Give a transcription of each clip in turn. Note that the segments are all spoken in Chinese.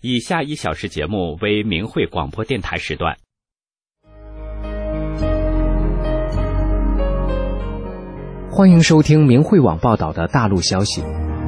以下1小时节目为明慧广播电台时段。 欢迎收听明慧网报道的大陆消息。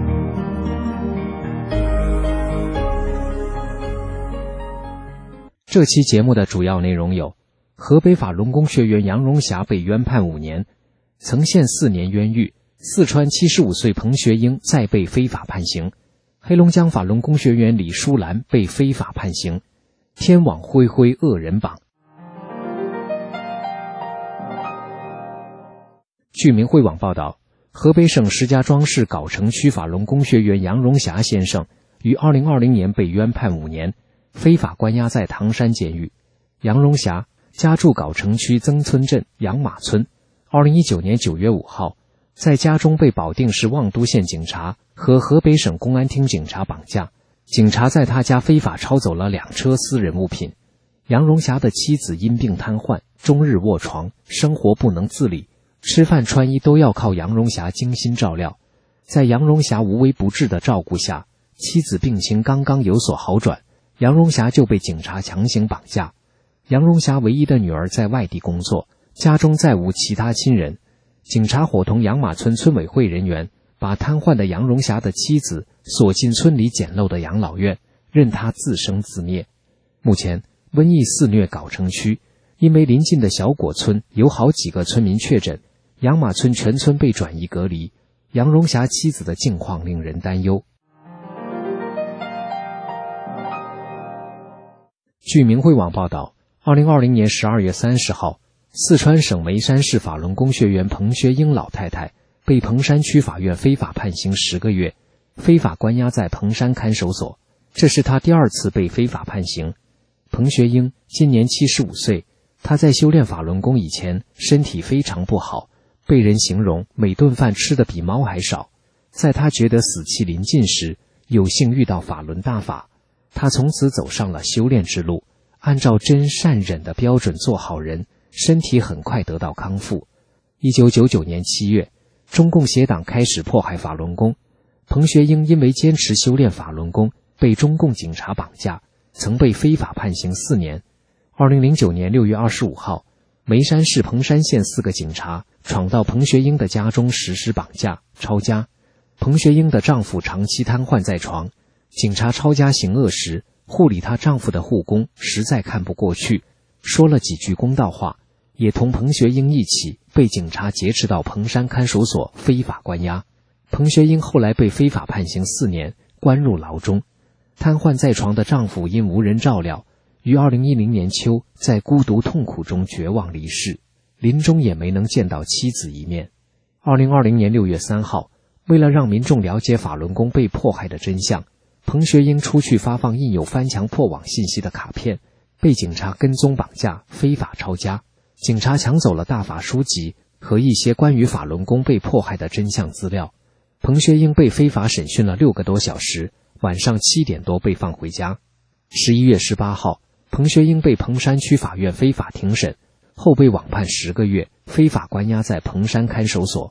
这期节目的主要内容有：河北法轮功学员杨荣霞被冤判5年，曾陷4年冤狱；四川75岁彭学英再被非法判刑；黑龙江法轮功学员李淑兰被非法判刑；天网恢恢恶人榜。据明慧网报道，河北省石家庄市藁城区法轮功学员杨荣霞先生于2020年被冤判5年，非法关押在唐山监狱。杨荣霞家住藁城区曾村镇杨马村，2019年9月5号，在家中被保定市望都县警察和河北省公安厅警察绑架，警察在他家非法抄走了2车私人物品。杨荣霞的妻子因病瘫痪，终日卧床，生活不能自理，吃饭穿衣都要靠杨荣霞精心照料。在杨荣霞无微不至的照顾下，妻子病情刚刚有所好转，杨荣霞就被警察强行绑架。杨荣霞唯一的女儿在外地工作，家中再无其他亲人。警察伙同杨马村村委会人员，把瘫痪的杨荣霞的妻子锁进村里简陋的养老院，任她自生自灭。目前瘟疫肆虐藁城区，因为邻近的小果村有好几个村民确诊，杨马村全村被转移隔离，杨荣霞妻子的境况令人担忧。据明慧网报道，2020年12月30号，四川省眉山市法轮功学员彭学英老太太被彭山区法院非法判刑10个月，非法关押在彭山看守所，这是她第2次被非法判刑。彭学英今年75岁，她在修炼法轮功以前身体非常不好，被人形容每顿饭吃的比猫还少。在她觉得死期临近时，有幸遇到法轮大法，她从此走上了修炼之路，按照真善忍的标准做好人，身体很快得到康复。1999年7月，中共邪党开始迫害法轮功，彭学英因为坚持修炼法轮功，被中共警察绑架，曾被非法判刑4年。2009年6月25号，眉山市彭山县4个警察闯到彭学英的家中实施绑架、抄家。彭学英的丈夫长期瘫痪在床，警察抄家行恶时，护理她丈夫的护工实在看不过去，说了几句公道话，也同彭学英一起被警察劫持到彭山看守所非法关押。彭学英后来被非法判刑4年，关入牢中。瘫痪在床的丈夫因无人照料，于2010年秋在孤独痛苦中绝望离世，临终也没能见到妻子一面。2020年6月3号，为了让民众了解法轮功被迫害的真相，彭学英出去发放印有翻墙破网信息的卡片，被警察跟踪绑架，非法抄家。警察抢走了大法书籍和一些关于法轮功被迫害的真相资料。彭学英被非法审讯了6个多小时，晚上7点多被放回家。11月18号，彭学英被彭山区法院非法庭审，后被网判10个月，非法关押在彭山看守所。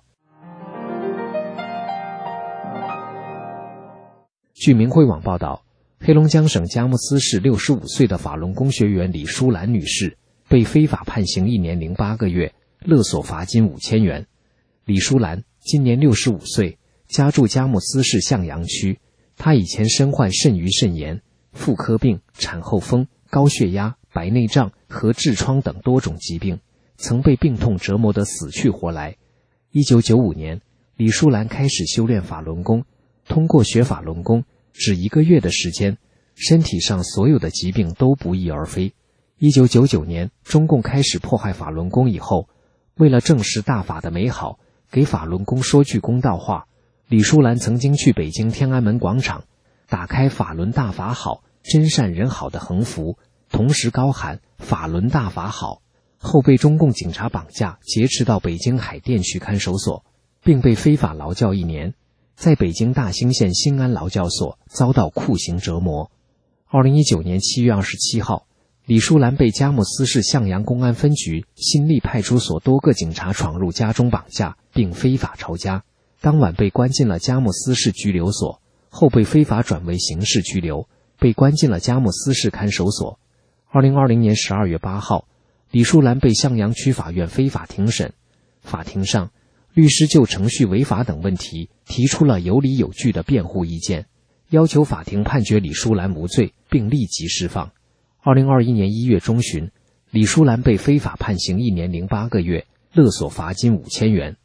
据明慧网报道，黑龙江省佳木斯市65岁的法轮功学员李淑兰女士被非法判刑1年0.8个月，勒索罚金5000元。李淑兰今年65岁，家住佳木斯市向阳区。她以前身患肾盂肾炎、妇科病、产后风、高血压、白内障和痔疮等多种疾病，曾被病痛折磨得死去活来。1995年，李淑兰开始修炼法轮功，通过学法轮功，只1个月的时间，身体上所有的疾病都不翼而飞。1999年，中共开始迫害法轮功以后，为了证实大法的美好，给法轮功说句公道话，李淑兰曾经去北京天安门广场，打开法轮大法好，真善人好的横幅，同时高喊法轮大法好，后被中共警察绑架，劫持到北京海淀区看守所，并被非法劳教1年，在北京大兴县新安劳教所遭到酷刑折磨。2019年7月27号，李淑兰被佳木斯市向阳公安分局新立派出所多个警察闯入家中绑架，并非法抄家，当晚被关进了佳木斯市拘留所，后被非法转为刑事拘留， 被关进了佳木斯市看守所。2020年12月8号，李淑兰被向阳区法院非法庭审。法庭上，律师就程序违法等问题提出了有理有据的辩护意见，要求法庭判决李淑兰无罪并立即释放。2021年1月中旬，李淑兰被非法判刑1年08个月，勒索罚金5000元。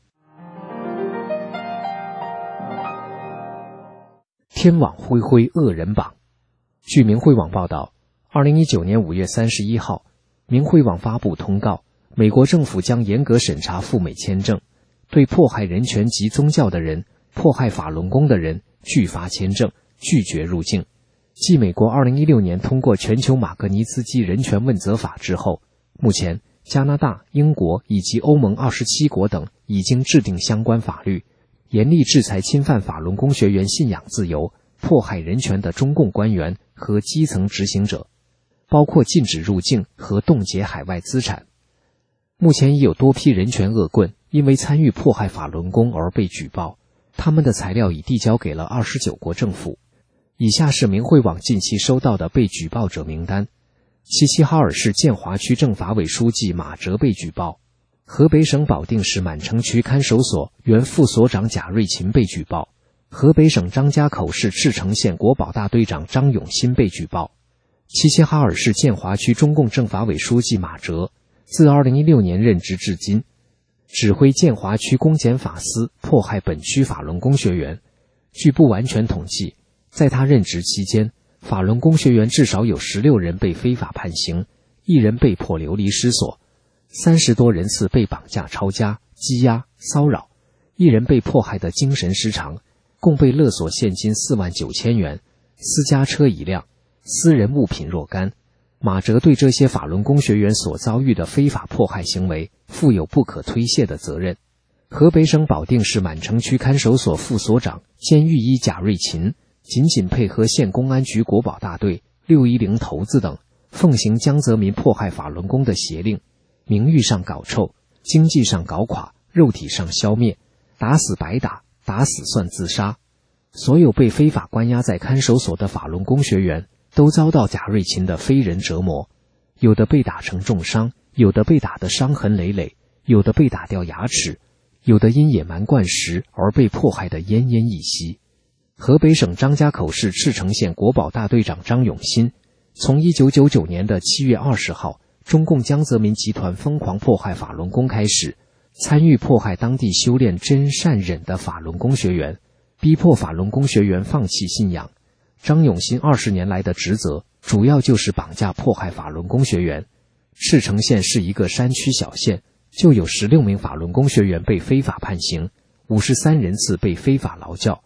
天网恢恢，恶人榜。据明慧网报道，2019年5月31号，明慧网发布通告，美国政府将严格审查赴美签证，对迫害人权及宗教的人、迫害法轮功的人拒发签证，拒绝入境。继美国2016年通过全球马格尼茨基人权问责法之后，目前加拿大、英国以及欧盟27国等已经制定相关法律，严厉制裁侵犯法轮功学员信仰自由、迫害人权的中共官员和基层执行者，包括禁止入境和冻结海外资产。目前已有多批人权恶棍因为参与迫害法轮功而被举报，他们的材料已递交给了29国政府。以下是明慧网近期收到的被举报者名单：齐齐哈尔市建华区政法委书记马哲被举报，河北省保定市满城区看守所原副所长贾瑞琴被举报，河北省张家口市赤城县国保大队长张永新被举报。齐齐哈尔市建华区中共政法委书记马哲自2016年任职至今，指挥建华区公检法司迫害本区法轮功学员。据不完全统计，在他任职期间，法轮功学员至少有16人被非法判刑，1人被迫流离失所，30多人次被绑架抄家、羁押、骚扰，1人被迫害的精神失常，共被勒索现金49000元，私家车1辆，私人物品若干。马哲对这些法轮功学员所遭遇的非法迫害行为负有不可推卸的责任。河北省保定市满城区看守所副所长兼狱医贾瑞琴紧紧配合县公安局国保大队、610头子等，奉行江泽民迫害法轮功的邪令，名誉上搞臭，经济上搞垮，肉体上消灭，打死白打，打死算自杀。所有被非法关押在看守所的法轮功学员都遭到贾瑞琴的非人折磨，有的被打成重伤，有的被打得伤痕累累，有的被打掉牙齿，有的因野蛮灌食而被迫害得奄奄一息。河北省张家口市赤城县国保大队长张永新，从1999年的7月20号，中共江泽民集团疯狂迫害法轮功开始，参与迫害当地修炼真善忍的法轮功学员，逼迫法轮功学员放弃信仰。张永新20年来的职责主要就是绑架迫害法轮功学员。赤城县是一个山区小县，就有16名法轮功学员被非法判刑，53人次被非法劳教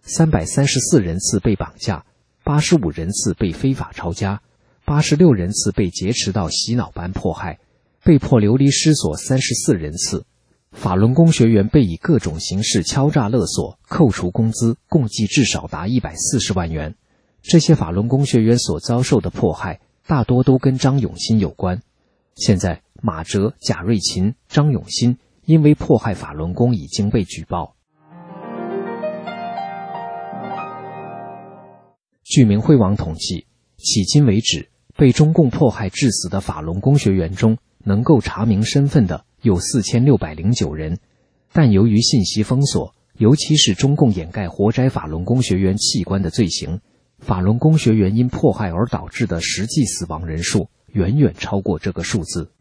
，334人次被绑架，85人次被非法抄家，86人次被劫持到洗脑班迫害，被迫流离失所34人次。法轮功学员被以各种形式敲诈勒索，扣除工资，共计至少达140万元。这些法轮功学员所遭受的迫害，大多都跟张永新有关。现在，马哲、贾瑞琴、张永新因为迫害法轮功已经被举报。据明慧网统计，迄今为止，被中共迫害致死的法轮功学员中，能够查明身份的有4609人，但由于信息封锁，尤其是中共掩盖活摘法轮功学员器官的罪行，法轮功学员因迫害而导致的实际死亡人数远远超过这个数字。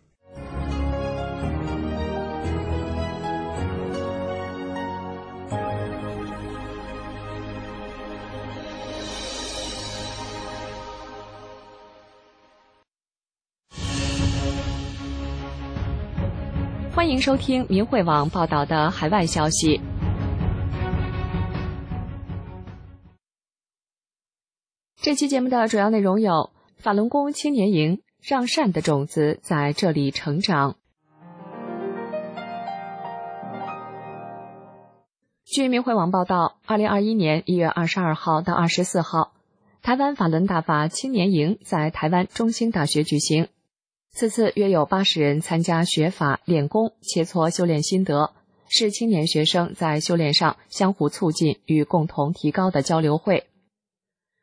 欢迎收听明慧网报道的海外消息。这期节目的主要内容有：法轮功青年营，让善的种子在这里成长。据明慧网报道，2021年1月22号到24号，台湾法轮大法青年营在台湾中兴大学举行。此次约有80人参加学法、练功、切磋修炼心得，是青年学生在修炼上相互促进与共同提高的交流会。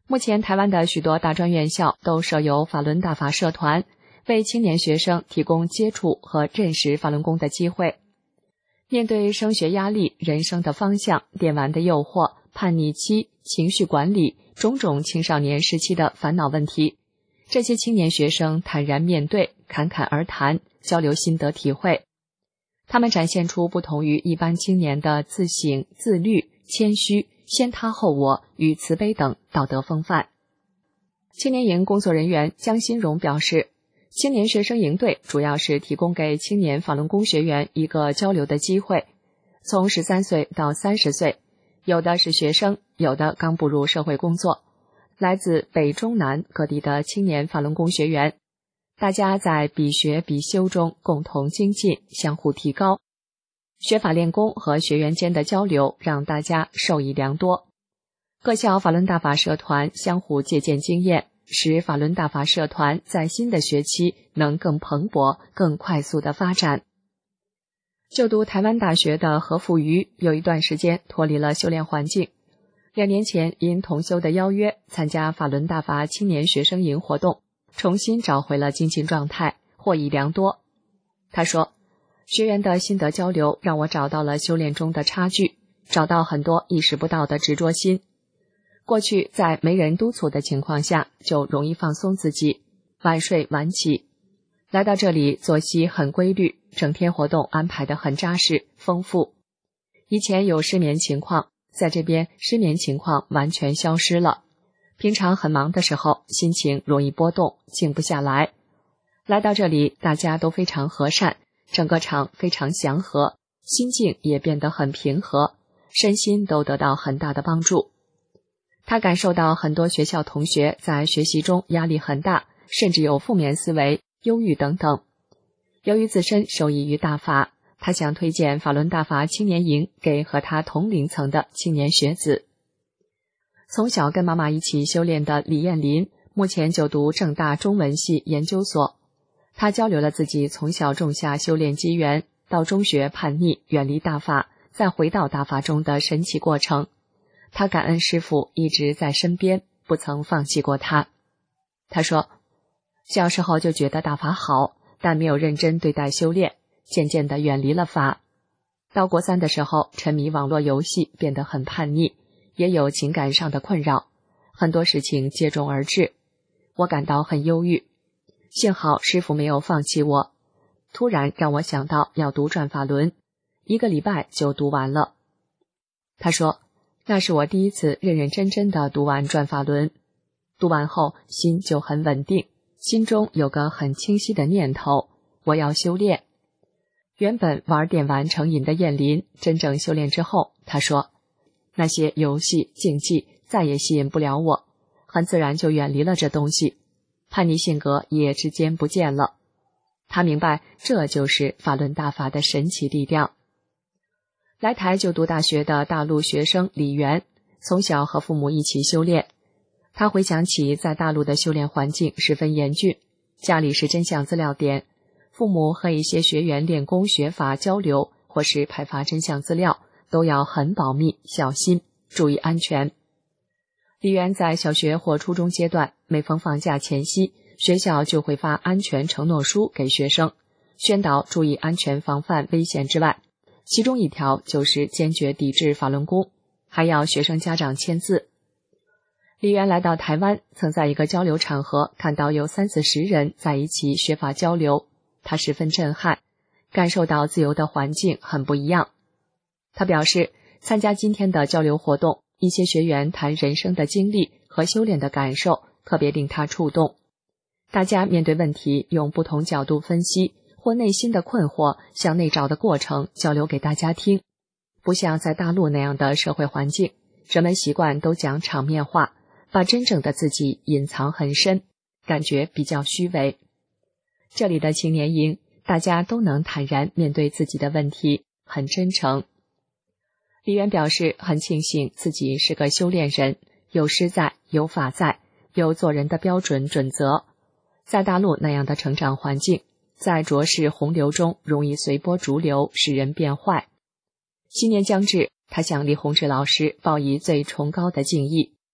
目前台湾的许多大专院校都设有法轮大法社团，为青年学生提供接触和认识法轮功的机会。面对升学压力、人生的方向、电玩的诱惑、叛逆期、情绪管理、种种青少年时期的烦恼问题，这些青年学生坦然面对，侃侃而谈，交流心得体会。他们展现出不同于一般青年的自省、自律、谦虚、先他后我与慈悲等道德风范。青年营工作人员江新荣表示，青年学生营队主要是提供给青年法轮功学员一个交流的机会，从13岁到30岁，有的是学生，有的刚步入社会工作，来自北中南各地的青年法轮功学员，大家在比学比修中共同精进，相互提高。学法练功和学员间的交流让大家受益良多。各校法轮大法社团相互借鉴经验，使法轮大法社团在新的学期能更蓬勃、更快速的发展。就读台湾大学的何富瑜有一段时间脱离了修炼环境，2年前因同修的邀约参加法轮大法青年学生营活动，重新找回了精进状态，获益良多。他说，学员的心得交流让我找到了修炼中的差距，找到很多意识不到的执着心。过去在没人督促的情况下，就容易放松自己，晚睡晚起。来到这里，作息很规律，整天活动安排得很扎实、丰富。以前有失眠情况，在这边失眠情况完全消失了。平常很忙的时候，心情容易波动，静不下来。来到这里，大家都非常和善，整个场非常祥和，心境也变得很平和，身心都得到很大的帮助。他感受到很多学校同学在学习中压力很大，甚至有负面思维、忧郁等等。由于自身受益于大法，他想推荐法轮大法青年营给和他同龄层的青年学子。从小跟妈妈一起修炼的李艳林，目前就读政大中文系研究所。他交流了自己从小种下修炼机缘，到中学叛逆远离大法，再回到大法中的神奇过程。他感恩师父一直在身边，不曾放弃过他。他说，小时候就觉得大法好，但没有认真对待修炼，渐渐地远离了法。到国3的时候，沉迷网络游戏，变得很叛逆，也有情感上的困扰，很多事情接踵而至，我感到很忧郁。幸好师父没有放弃我，突然让我想到要读转法轮，1个礼拜就读完了。他说，那是我第一次认认真真的读完转法轮，读完后心就很稳定，心中有个很清晰的念头，我要修炼。原本玩电玩成瘾的燕林，真正修炼之后，他说，那些游戏竞技再也吸引不了我，很自然就远离了这东西，叛逆性格一夜之间不见了。他明白这就是法轮大法的神奇力量。来台就读大学的大陆学生李元，从小和父母一起修炼。他回想起在大陆的修炼环境十分严峻，家里是真相资料点，父母和一些学员练功学法交流，或是派发真相资料，都要很保密小心，注意安全。李元在小学或初中阶段，每逢放假前夕，学校就会发安全承诺书给学生，宣导注意安全防范危险之外，其中一条就是坚决抵制法轮功，还要学生家长签字。李元来到台湾，曾在一个交流场合看到有30-40人在一起学法交流，他十分震撼，感受到自由的环境很不一样。他表示，参加今天的交流活动，一些学员谈人生的经历和修炼的感受，特别令他触动。大家面对问题用不同角度分析，或内心的困惑向内找的过程交流给大家听，不像在大陆那样的社会环境，人们习惯都讲场面话，把真正的自己隐藏很深，感觉比较虚伪。这里的青年营，大家都能坦然面对自己的问题，很真诚。李元表示很庆幸自己是个修炼人，有师在，有法在，有做人的标准准则。在大陆那样的成长环境，在浊世洪流中容易随波逐流，使人变坏。新年将至，他向李洪志老师报以最崇高的敬意。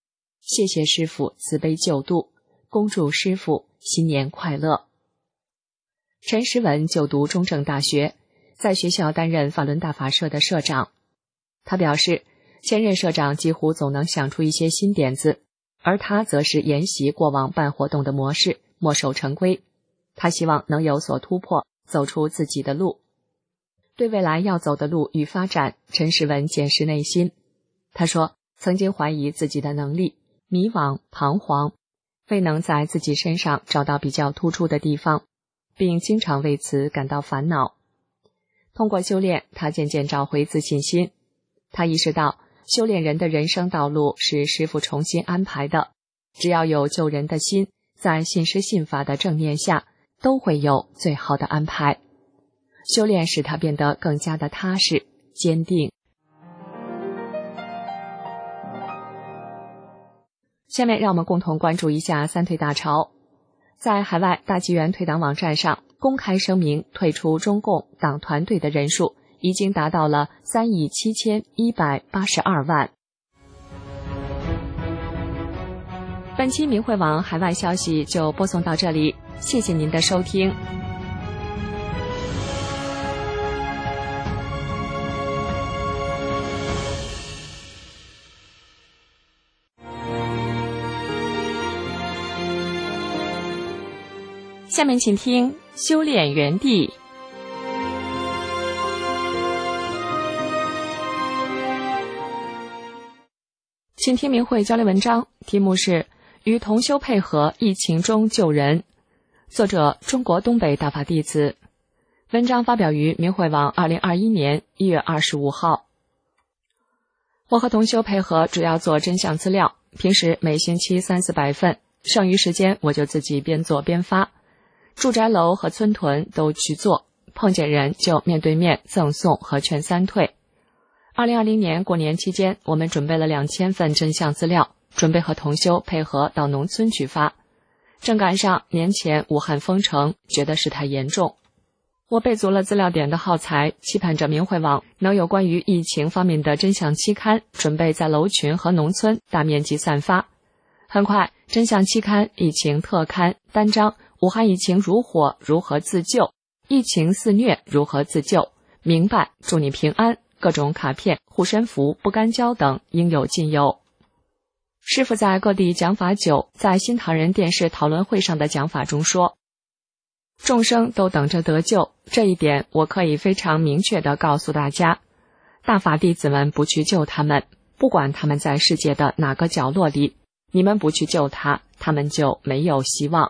谢谢师父慈悲救度，恭祝师父新年快乐。陈时文就读中正大学，在学校担任法轮大法社的社长。他表示，前任社长几乎总能想出一些新点子，而他则是沿袭过往办活动的模式，墨守成规。他希望能有所突破，走出自己的路。对未来要走的路与发展，陈时文检视内心。他说，曾经怀疑自己的能力，迷惘彷徨，未能在自己身上找到比较突出的地方，并经常为此感到烦恼。通过修炼，他渐渐找回自信心。他意识到，修炼人的人生道路是师父重新安排的，只要有救人的心，在信师信法的正念下，都会有最好的安排。修炼使他变得更加的踏实、坚定。下面让我们共同关注一下三退大潮。在海外大纪元退党网站上公开声明退出中共党团队的人数已经达到了37182万。本期明慧网海外消息就播送到这里，谢谢您的收听。下面请听修炼园地。请听明慧交流文章，题目是与同修配合疫情中救人，作者中国东北大法弟子。文章发表于明慧网2021年1月25号。我和同修配合主要做真相资料，平时每星期300-400份，剩余时间我就自己边做边发。住宅楼和村屯都去做，碰见人就面对面赠送和劝三退。2020年过年期间，我们准备了2000份真相资料，准备和同修配合到农村去发。正赶上年前武汉封城，觉得事态严重。我备足了资料点的耗材，期盼着明慧网能有关于疫情方面的真相期刊，准备在楼群和农村大面积散发。很快，真相期刊、疫情特刊、单章、武汉疫情如火，如何自救？疫情肆虐，如何自救？明白，祝你平安。各种卡片、护身符、不干胶等应有尽有。师父在各地讲法久，在新唐人电视讨论会上的讲法中说，众生都等着得救，这一点我可以非常明确地告诉大家。大法弟子们不去救他们，不管他们在世界的哪个角落里，你们不去救他，他们就没有希望。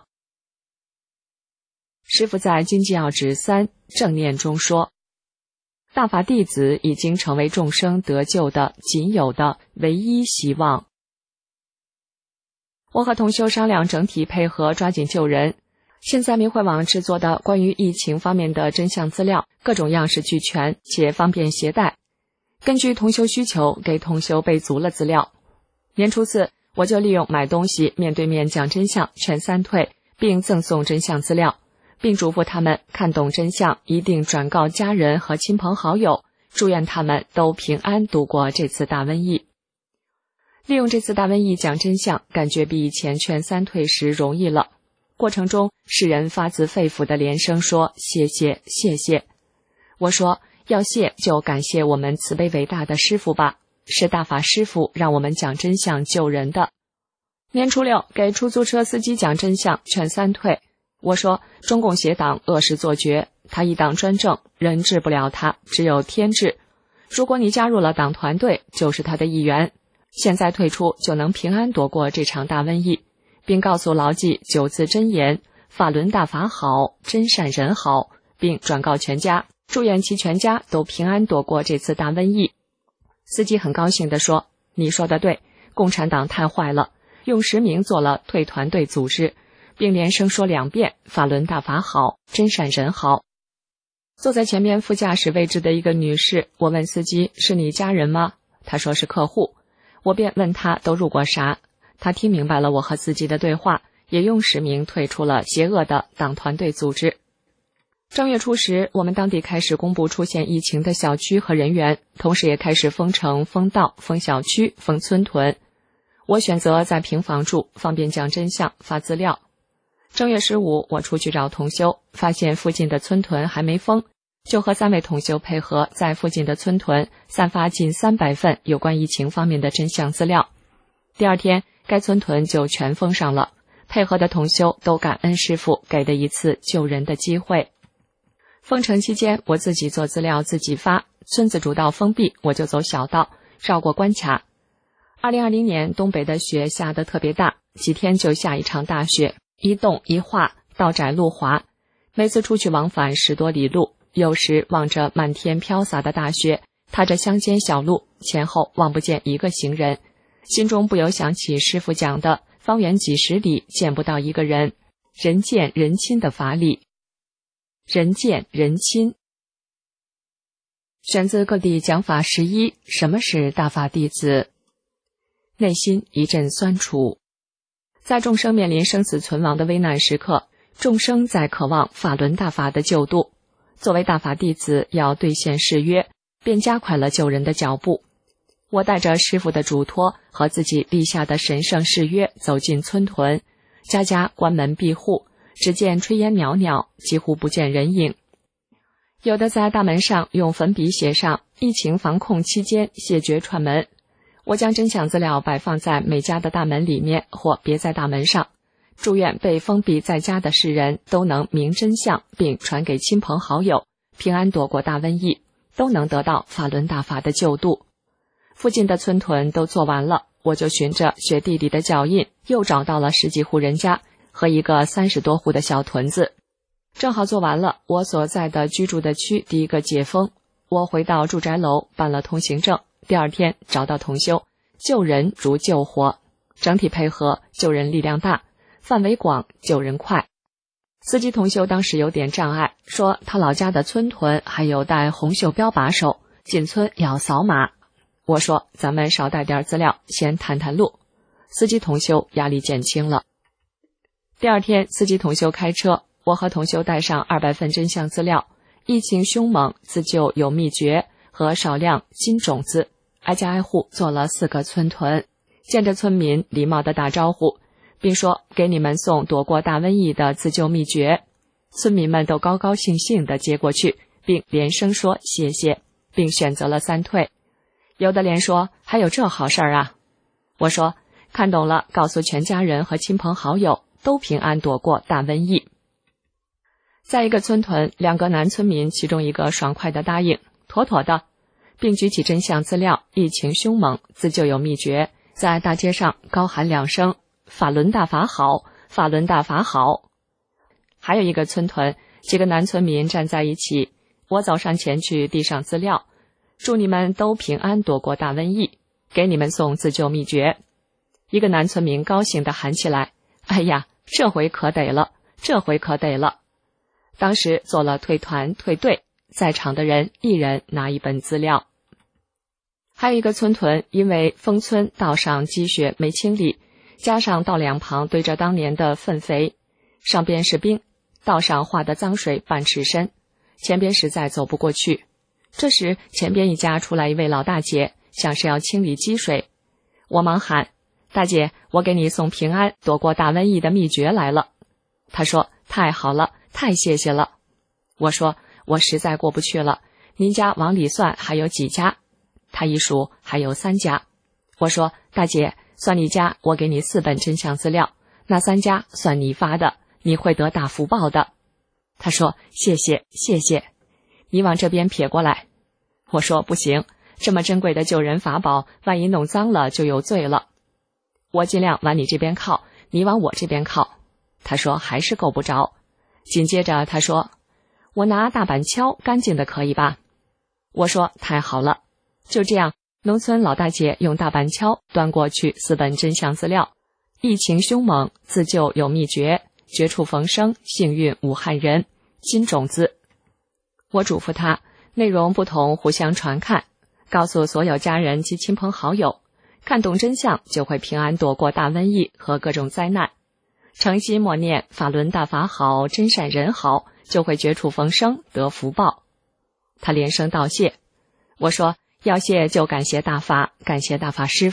师父在经济要旨3正念中说，大法弟子已经成为众生得救的仅有的唯一希望。我和同修商量整体配合，抓紧救人。现在明慧网制作的关于疫情方面的真相资料，各种样式俱全且方便携带。根据同修需求，给同修备足了资料。年初4，我就利用买东西面对面讲真相，劝三退，并赠送真相资料，并嘱咐他们看懂真相一定转告家人和亲朋好友，祝愿他们都平安度过这次大瘟疫。利用这次大瘟疫讲真相，感觉比以前劝三退时容易了。过程中，世人发自肺腑的连声说谢谢谢谢。我说要谢就感谢我们慈悲伟大的师父吧，是大法师父让我们讲真相救人的。年初6，给出租车司机讲真相，劝三退。我说中共邪党恶事做绝，他一党专政，人治不了他，只有天治。如果你加入了党团队，就是他的一员，现在退出就能平安躲过这场大瘟疫，并告诉牢记9字真言，法轮大法好，真善人好，并转告全家，祝愿其全家都平安躲过这次大瘟疫。司机很高兴地说，你说的对，共产党太坏了，用实名做了退团队组织，并连声说2遍，法轮大法好，真善人好。坐在前面副驾驶位置的一个女士，我问司机，是你家人吗？他说是客户。我便问他都入过啥，他听明白了我和司机的对话，也用实名退出了邪恶的党团队组织。正月初10，我们当地开始公布出现疫情的小区和人员，同时也开始封城、封道、封小区、封村屯。 我选择在平房住，方便讲真相，发资料。正月15，我出去找同修，发现附近的村屯还没封，就和3位同修配合，在附近的村屯散发近300份有关疫情方面的真相资料。第二天，该村屯就全封上了，配合的同修都感恩师父给的一次救人的机会。封城期间，我自己做资料自己发，村子主道封闭，我就走小道，绕过关卡。2020年东北的雪下得特别大，几天就下一场大雪，一冻一化，道窄路滑，每次出去往返10多里路，有时望着漫天飘洒的大雪，踏着乡间小路，前后望不见一个行人，心中不由想起师父讲的方圆几十里见不到一个人，人见人亲的法理。人见人亲。选自各地讲法11，什么是大法弟子？内心一阵酸楚。在众生面临生死存亡的危难时刻，众生在渴望法轮大法的救度，作为大法弟子要兑现誓约，便加快了救人的脚步。我带着师父的嘱托和自己立下的神圣誓约走进村屯，家家关门闭户，只见炊烟袅袅，几乎不见人影。有的在大门上用粉笔写上疫情防控期间谢绝串门。我将真相资料摆放在每家的大门里面或别在大门上，祝愿被封闭在家的世人都能明真相，并传给亲朋好友，平安躲过大瘟疫，都能得到法轮大法的救度。附近的村屯都做完了，我就循着雪地里的脚印，又找到了10几户人家和一个30多户的小屯子。正好做完了，我所在的居住的区第一个解封，我回到住宅楼办了通行证，第二天找到同修，救人如救火，整体配合，救人力量大，范围广，救人快。司机同修当时有点障碍，说他老家的村屯还有带红袖标把手，进村要扫码。我说咱们少带点资料，先探探路。司机同修压力减轻了。第二天，司机同修开车，我和同修带上200份真相资料，疫情凶猛，自救有秘诀和少量金种子，挨家挨户做了4个村屯，见着村民礼貌地打招呼，并说给你们送躲过大瘟疫的自救秘诀。村民们都高高兴兴地接过去，并连声说谢谢，并选择了3退。有的连说还有这好事儿啊。我说看懂了，告诉全家人和亲朋好友都平安躲过大瘟疫。在一个村屯，2个男村民其中一个爽快地答应妥妥的，并举起真相资料，疫情凶猛，自救有秘诀，在大街上高喊2声法轮大法好，法轮大法好。还有一个村屯，几个男村民站在一起，我走上前去递上资料，祝你们都平安躲过大瘟疫，给你们送自救秘诀。一个男村民高兴地喊起来，哎呀，这回可得了，这回可得了。当时做了退团退队，在场的人一人拿1本资料。还有一个村屯，因为封村道上积雪没清理，加上道两旁堆着当年的粪肥，上边是冰，道上化的脏水半尺深，前边实在走不过去。这时前边一家出来一位老大姐，像是要清理积水。我忙喊，大姐，我给你送平安躲过大瘟疫的秘诀来了。她说太好了，太谢谢了。我说我实在过不去了，您家往里算还有几家？她一数还有3家。我说大姐，算你家，我给你4本真相资料，那3家算你发的，你会得大福报的。她说谢谢谢谢，你往这边撇过来。我说不行，这么珍贵的救人法宝，万一弄脏了就有罪了。我尽量往你这边靠，你往我这边靠。他说还是够不着。紧接着他说，我拿大板敲，干净的可以吧？我说太好了。就这样，农村老大姐用大板敲端过去4本真相资料，疫情凶猛，自救有秘诀，绝处逢生，幸运武汉人，金种子。我嘱咐他，内容不同互相传看，告诉所有家人及亲朋好友，看懂真相就会平安躲过大瘟疫和各种灾难。诚心默念法轮大法好，真善人好，就会绝处逢生，得福报。他连声道谢。我说要谢就感谢大法，感谢大法师父，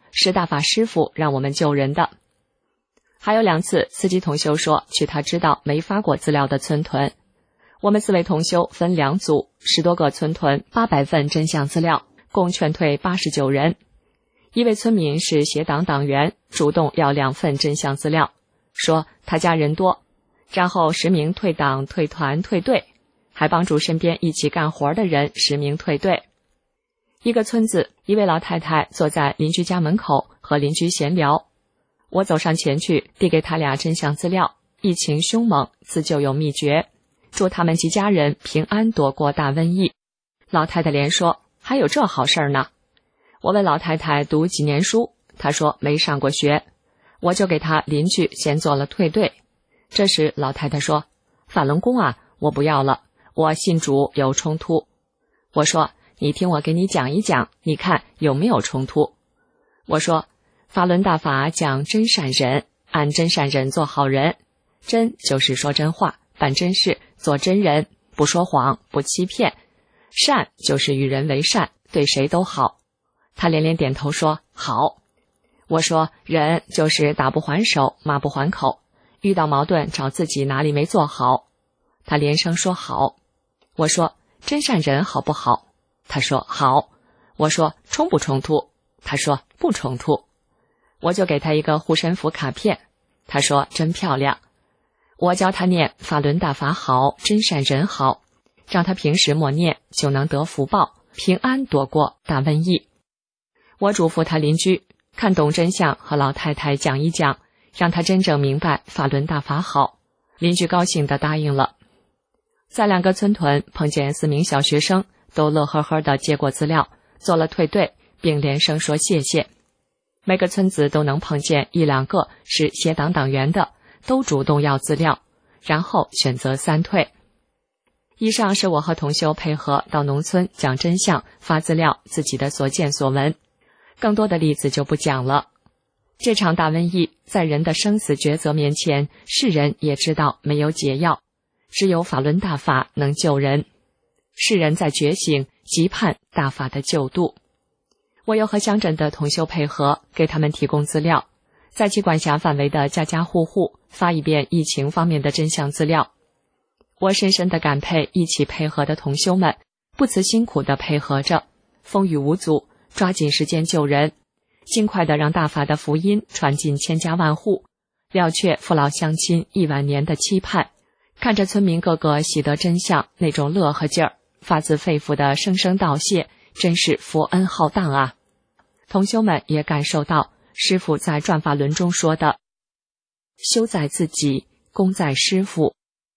是大法师父让我们救人的。还有2次，司机同修说去他知道没发过资料的村屯。我们4位同修分2组，10多个村屯800份真相资料，共劝退89人。一位村民是协党党员，主动要2份真相资料，说他家人多，然后实名退党、退团、退队，还帮助身边一起干活的人实名退队。一个村子，一位老太太坐在邻居家门口和邻居闲聊，我走上前去递给他俩真相资料，疫情凶猛，自救有秘诀，祝他们及家人平安躲过大瘟疫。老太太连说还有这好事呢。我问老太太读几年书，她说没上过学，我就给她邻居先做了退队。这时老太太说，法轮功啊，我不要了，我信主有冲突。我说你听我给你讲一讲，你看有没有冲突。我说法轮大法讲真善忍，按真善忍做好人，真就是说真话，办真事，做真人，不说谎，不欺骗，善就是与人为善，对谁都好。他连连点头说好。我说忍就是打不还手，骂不还口，遇到矛盾找自己哪里没做好。他连声说好。我说真善忍好不好？他说好。我说冲不冲突？他说不冲突。我就给他一个护身符卡片，他说真漂亮。我教他念法轮大法好，真善忍好，让他平时默念就能得福报，平安躲过大瘟疫。我嘱咐他邻居看懂真相，和老太太讲一讲，让他真正明白法轮大法好。邻居高兴地答应了。在2个村屯碰见4名小学生，都乐呵呵地接过资料，做了退队，并连声说谢谢。每个村子都能碰见1、2个是协党党员的，都主动要资料，然后选择3退。以上是我和同修配合到农村讲真相、发资料自己的所见所闻，更多的例子就不讲了。这场大瘟疫在人的生死抉择面前，世人也知道没有解药，只有法轮大法能救人。世人在觉醒，急盼大法的救度。我又和乡镇的同修配合，给他们提供资料，在其管辖范围的家家户户发一遍疫情方面的真相资料。我深深地感佩一起配合的同修们，不辞辛苦地配合着，风雨无阻，抓紧时间救人，尽快地让大法的福音传进千家万户，了却父老乡亲1万年的期盼。看着村民个个喜得真相，那种乐呵劲儿，发自肺腑的声声道谢，真是佛恩浩荡啊！同修们也感受到师父在转法轮中说的修在自己，功在师父。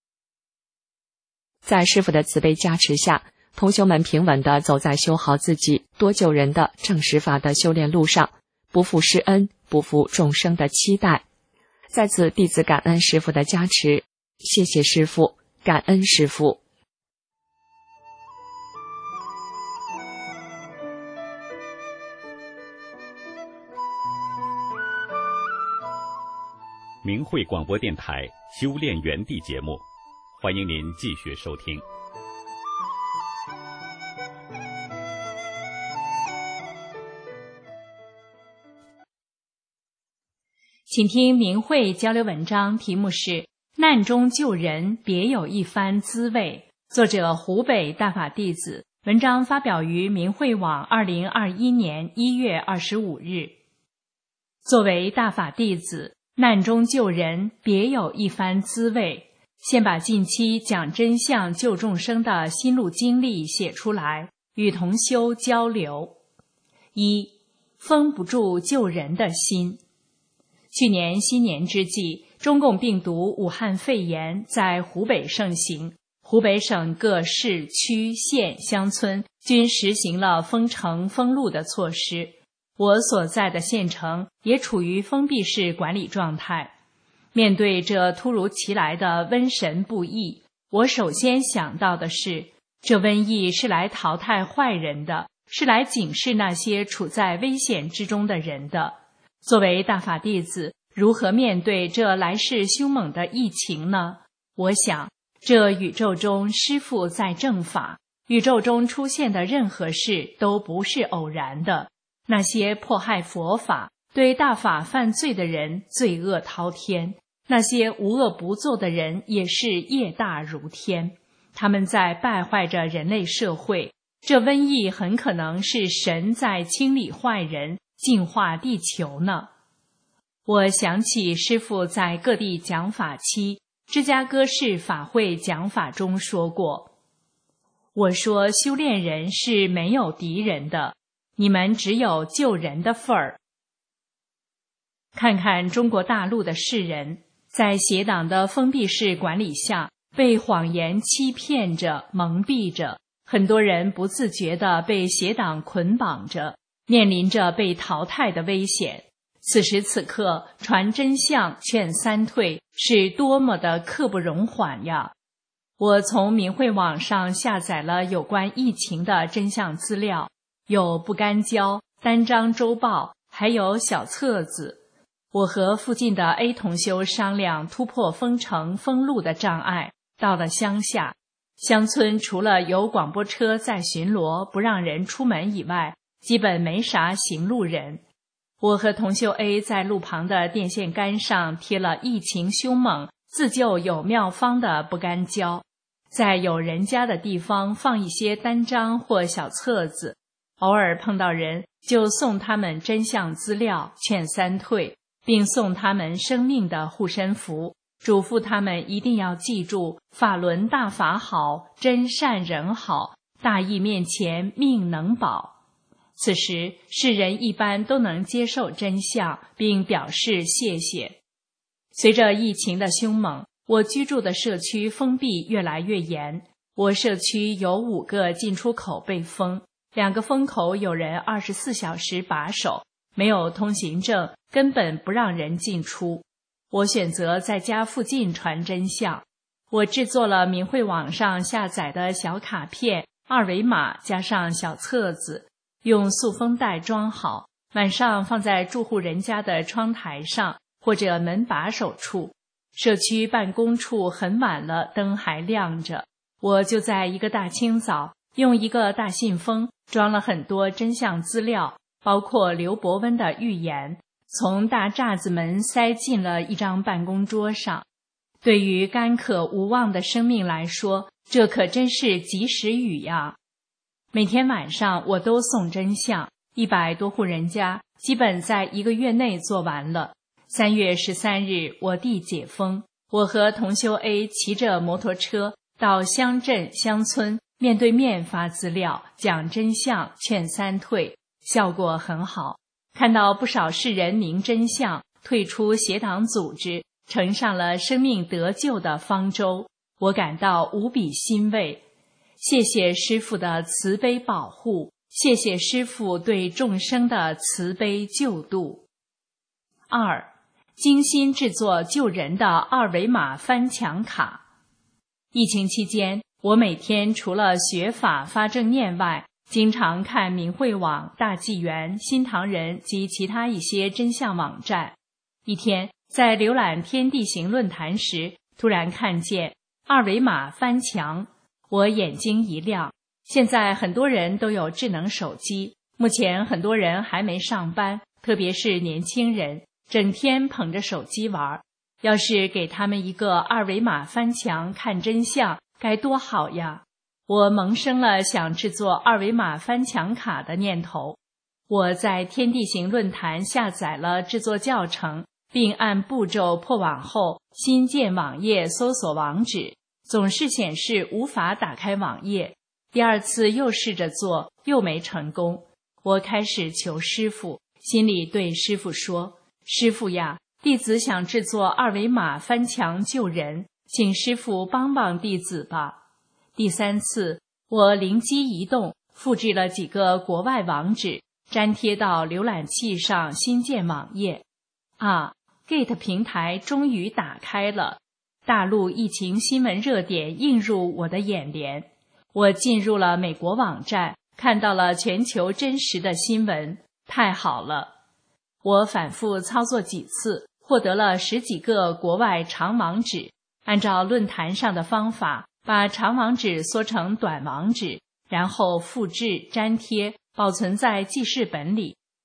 在师父的慈悲加持下，同修们平稳地走在修好自己、多救人的正实法的修炼路上，不负师恩，不负众生的期待。在此弟子感恩师父的加持，谢谢师父，感恩师父。 明慧广播电台修炼园地节目，欢迎您继续收听。 请听明慧交流文章，题目是难中救人，别有一番滋味，作者湖北大法弟子，文章发表于明慧网2021年1月25日。作为大法弟子，难中救人，别有一番滋味。先把近期讲真相救众生的心路经历写出来，与同修交流。1. 封不住救人的心。去年新年之际，中共病毒武汉肺炎在湖北盛行，湖北省各市区县乡村均实行了封城封路的措施。我所在的县城也处于封闭式管理状态。面对这突如其来的瘟神不义，我首先想到的是，这瘟疫是来淘汰坏人的，是来警示那些处在危险之中的人的。作为大法弟子，如何面对这来势凶猛的疫情呢？我想，这宇宙中师父在正法，宇宙中出现的任何事都不是偶然的。 那些迫害佛法、对大法犯罪的人罪恶滔天，那些无恶不作的人也是业大如天。他们在败坏着人类社会，这瘟疫很可能是神在清理坏人、净化地球呢。我想起师父在各地讲法期，芝加哥市法会讲法中说过，我说修炼人是没有敌人的，你们只有救人的份儿。看看中国大陆的世人，在邪党的封闭式管理下，被谎言欺骗着、蒙蔽着，很多人不自觉地被邪党捆绑着，面临着被淘汰的危险。此时此刻，传真相、劝三退，是多么的刻不容缓呀！我从明慧网上下载了有关疫情的真相资料，有不干胶、单张周报，还有小册子。我和附近的 A 同修商量突破封城封路的障碍，到了乡下。乡村除了有广播车在巡逻不让人出门以外，基本没啥行路人。我和同修 A 在路旁的电线杆上贴了疫情凶猛、自救有妙方的不干胶，在有人家的地方放一些单张或小册子，偶尔碰到人就送他们真相资料，劝三退，并送他们生命的护身符，嘱咐他们一定要记住法轮大法好，真善人好，大义面前命能保。此时世人一般都能接受真相，并表示谢谢。随着疫情的凶猛，我居住的社区封闭越来越严。我社区有5个进出口被封，2个封口有人24小时把守，没有通行证，根本不让人进出。我选择在家附近传真相。我制作了明慧网上下载的小卡片、2维码加上小册子，用塑封袋装好，晚上放在住户人家的窗台上或者门把手处。社区办公处很晚了，灯还亮着，我就在一个大清早用一个大信封装了很多真相资料，包括刘伯温的预言，从大栅子门塞进了一张办公桌上。对于干渴无望的生命来说，这可真是及时雨呀！每天晚上我都送真相，100多户人家基本在1个月内做完了。3月13日我弟解封，我和同修 A 骑着摩托车到乡镇乡村面对面发资料，讲真相，劝三退，效果很好。看到不少世人明真相，退出邪党组织，乘上了生命得救的方舟，我感到无比欣慰。谢谢师父的慈悲保护，谢谢师父对众生的慈悲救度。2. 精心制作救人的2维码翻墙卡。疫情期间，我每天除了学法发正念外，经常看明慧网、大纪元、新唐人及其他一些真相网站。一天，在浏览天地行论坛时，突然看见2维码翻墙，我眼睛一亮。现在很多人都有智能手机，目前很多人还没上班，特别是年轻人，整天捧着手机玩。要是给他们一个2维码翻墙看真相，该多好呀！我萌生了想制作2维码翻墙卡的念头。我在天地行论坛下载了制作教程，并按步骤破网后，新建网页搜索网址，总是显示无法打开网页。第2次又试着做，又没成功。我开始求师父，心里对师父说：师父呀，弟子想制作2维码翻墙救人，请师父帮帮弟子吧。第3次，我灵机一动，复制了几个国外网址，粘贴到浏览器上新建网页。Gate 平台终于打开了，大陆疫情新闻热点映入我的眼帘。我进入了美国网站，看到了全球真实的新闻，太好了。我反复操作几次，获得了10几个国外长网址，按照论坛上的方法，把长网址缩成短网址，然后复制、粘贴，保存在记事本里，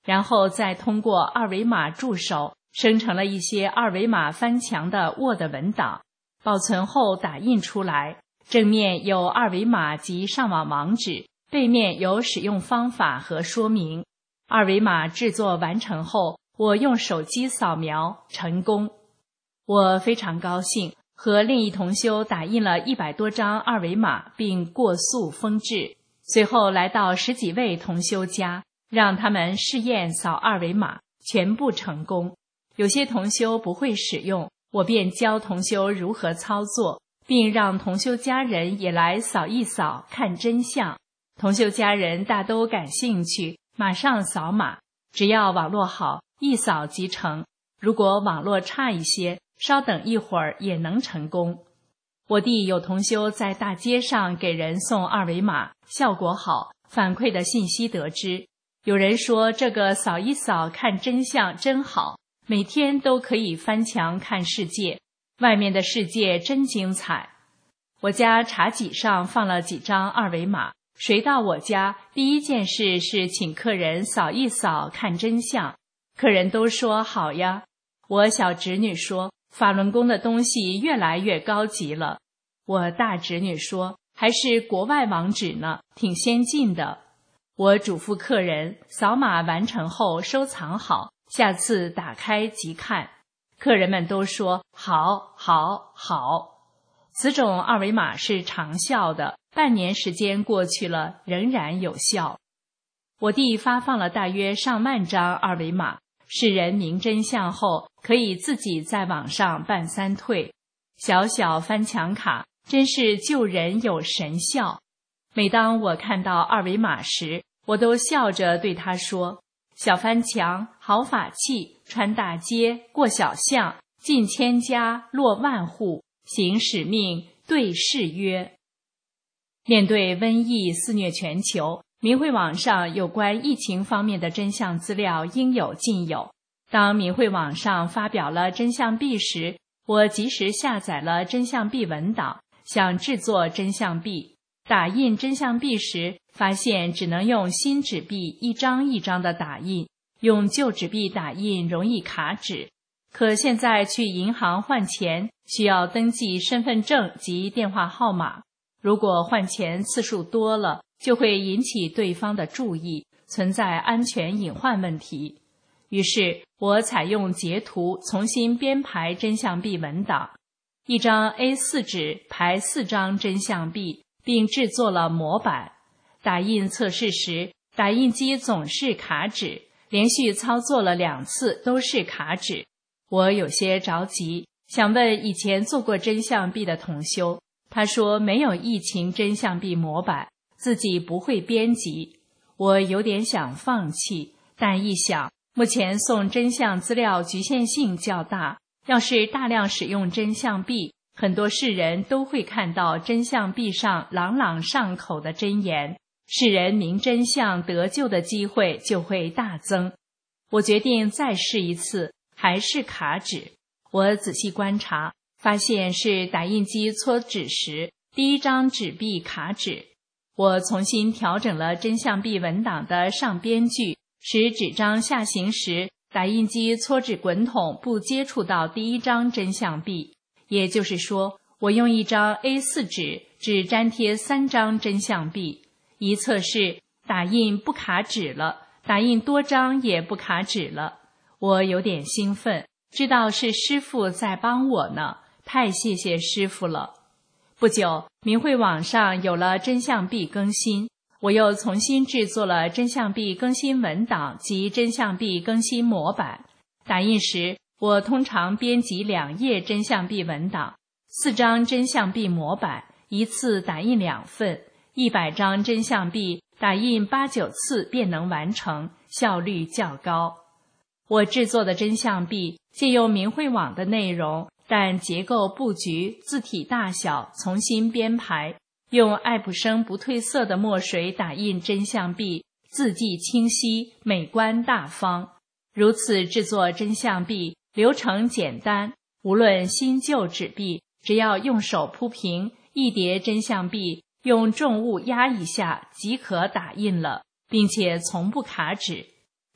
然后再通过二维码助手生成了一些二维码翻墙的 Word 文档，保存后打印出来，正面有二维码及上网网址，背面有使用方法和说明。二维码制作完成后，我用手机扫描，成功。我非常高兴，和另一同修打印了100多张二维码，并过塑封制。随后来到10几位同修家，让他们试验扫二维码，全部成功。有些同修不会使用，我便教同修如何操作，并让同修家人也来扫一扫，看真相。同修家人大都感兴趣，马上扫码，只要网络好，一扫即成。如果网络差一些，稍等一会儿也能成功。我弟有同修在大街上给人送二维码，效果好，反馈的信息得知。有人说这个扫一扫看真相真好，每天都可以翻墙看世界，外面的世界真精彩。我家茶几上放了几张二维码，谁到我家第一件事是请客人扫一扫看真相，客人都说好呀。我小侄女说法轮功的东西越来越高级了，我大侄女说还是国外网址呢，挺先进的。我嘱咐客人扫码完成后收藏好，下次打开即看。客人们都说好好好。此种二维码是长效的，半年时间过去了，仍然有效。我弟发放了大约上万张二维码，世人明真相后，可以自己在网上办3退。小小翻墙卡真是救人有神效。每当我看到二维码时，我都笑着对他说：小翻墙，好法器，穿大街，过小巷，进千家，落万户，行使命，对誓约。面对瘟疫肆虐全球，明慧网上有关疫情方面的真相资料应有尽有。当明慧网上发表了真相币时，我及时下载了真相币文档，想制作真相币。打印真相币时，发现只能用新纸币一张一张的打印，用旧纸币打印容易卡纸。可现在去银行换钱需要登记身份证及电话号码，如果换钱次数多了，就会引起对方的注意，存在安全隐患问题。于是我采用截图重新编排真相币文档，一张 A4 纸排4张真相币，并制作了模板。打印测试时，打印机总是卡纸，连续操作了2次都是卡纸。我有些着急，想问以前做过真相币的同修，他说没有疫情真相币模板，自己不会编辑。我有点想放弃，但一想目前送真相资料局限性较大，要是大量使用真相币，很多世人都会看到真相币上朗朗上口的真言，世人明真相得救的机会就会大增。我决定再试一次，还是卡纸。我仔细观察，发现是打印机搓纸时，第一张纸币卡纸。我重新调整了真相币文档的上边距，使纸张下行时，打印机搓纸滚筒不接触到第一张真相币。也就是说，我用一张 A4 纸只粘贴3张真相币。一测试，打印不卡纸了，打印多张也不卡纸了。我有点兴奋，知道是师父在帮我呢，太谢谢师父了。不久，明慧网上有了真相币更新，我又重新制作了真相币更新文档及真相币更新模板。打印时，我通常编辑2页真相币文档，4张真相币模板，一次打印2份，100张真相币打印8、9次便能完成，效率较高。我制作的真相币借用明慧网的内容，但结构布局、字体大小重新编排，用爱普生不褪色的墨水打印真相币，字迹清晰，美观大方。如此制作真相币，流程简单，无论新旧纸币，只要用手铺平一叠真相币，用重物压一下即可打印了，并且从不卡纸。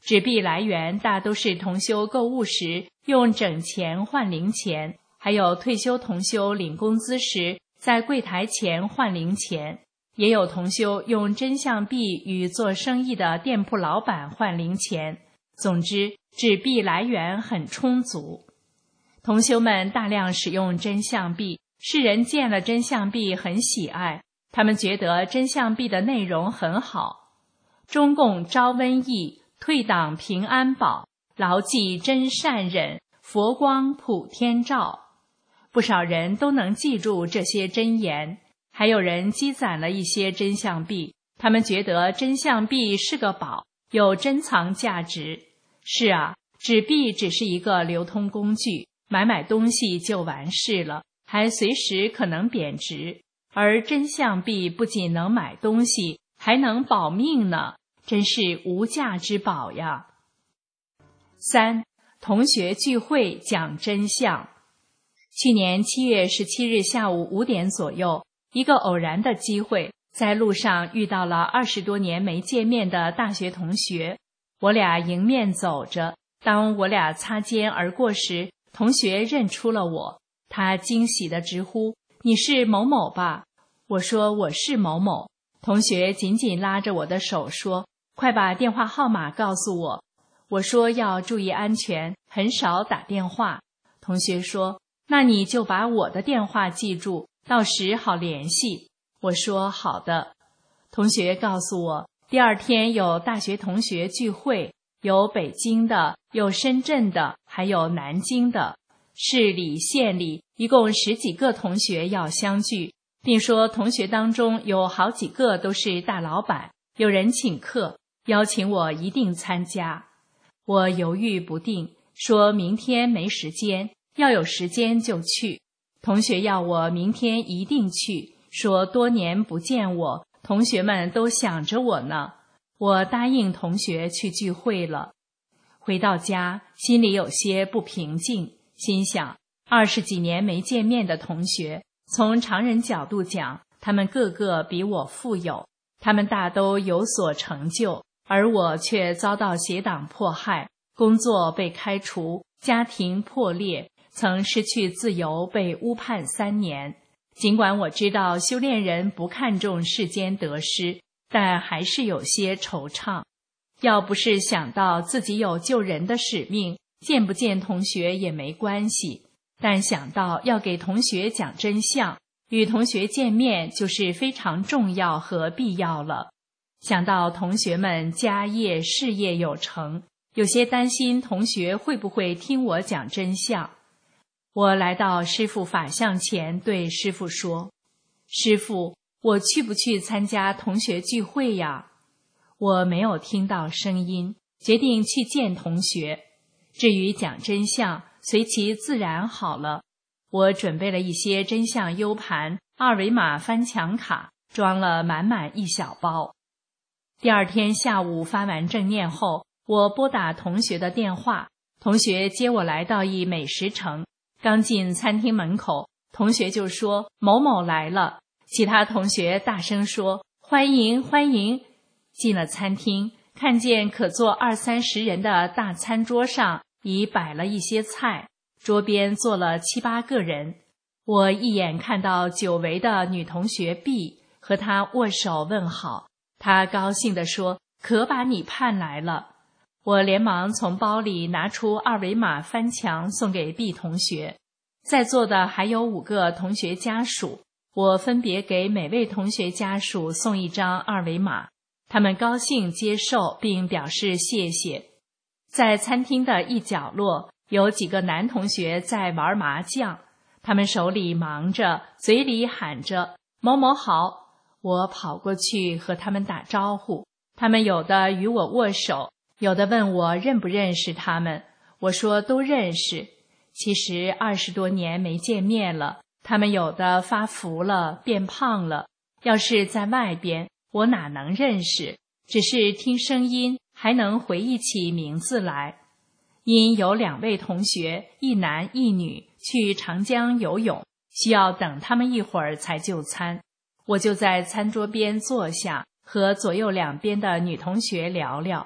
纸币来源大都是同修购物时用整钱换零钱，还有退休同修领工资时在柜台前换零钱，也有同修用真相币与做生意的店铺老板换零钱。总之，纸币来源很充足。同修们大量使用真相币，世人见了真相币很喜爱，他们觉得真相币的内容很好。中共招瘟疫，退党平安保，牢记真善忍，佛光普天照。不少人都能记住这些真言，还有人积攒了一些真相币，他们觉得真相币是个宝，有珍藏价值。是啊，纸币只是一个流通工具，买东西就完事了，还随时可能贬值。而真相币不仅能买东西，还能保命呢，真是无价之宝呀。3. 同学聚会讲真相。去年7月17日下午5点左右，一个偶然的机会，在路上遇到了20多年没见面的大学同学。我俩迎面走着，当我俩擦肩而过时，同学认出了我，他惊喜地直呼：“你是某某吧？”我说：“我是某某。”同学紧紧拉着我的手说：“快把电话号码告诉我。”我说：“要注意安全，很少打电话。”同学说：“那你就把我的电话记住，到时好联系。”我说：“好的。”同学告诉我，第二天有大学同学聚会，有北京的，有深圳的，还有南京的，市里县里一共10几个同学要相聚，并说同学当中有好几个都是大老板，有人请客，邀请我一定参加。我犹豫不定，说明天没时间，要有时间就去。同学要我明天一定去，说多年不见我，同学们都想着我呢。我答应同学去聚会了。回到家，心里有些不平静，心想20几年没见面的同学，从常人角度讲，他们个个比我富有，他们大都有所成就，而我却遭到邪党迫害，工作被开除，家庭破裂，曾失去自由，被误判3年。尽管我知道修炼人不看重世间得失，但还是有些惆怅。要不是想到自己有救人的使命，见不见同学也没关系，但想到要给同学讲真相，与同学见面就是非常重要和必要了。想到同学们家业事业有成，有些担心同学会不会听我讲真相。我来到师父法像前，对师父说：“师父，我去不去参加同学聚会呀？”我没有听到声音，决定去见同学。至于讲真相，随其自然好了。我准备了一些真相 U 盘、2维码翻墙卡，装了满满一小包。第二天下午发完正念后，我拨打同学的电话，同学接我来到一美食城。刚进餐厅门口，同学就说：“某某来了。”其他同学大声说：“欢迎欢迎！”进了餐厅，看见可坐20-30人的大餐桌上已摆了一些菜，桌边坐了7、8个人。我一眼看到久违的女同学 B， 和她握手问好。她高兴地说：“可把你盼来了。”我连忙从包里拿出2维码翻墙送给 B 同学。在座的还有5个同学家属，我分别给每位同学家属送一张2维码，他们高兴接受并表示谢谢。在餐厅的一角落，有几个男同学在玩麻将，他们手里忙着，嘴里喊着某某好。我跑过去和他们打招呼，他们有的与我握手，有的问我认不认识他们，我说都认识。其实20多年没见面了，他们有的发福了，变胖了，要是在外边，我哪能认识，只是听声音还能回忆起名字来。因有2位同学，一男一女，去长江游泳，需要等他们一会儿才就餐，我就在餐桌边坐下，和左右两边的女同学聊聊。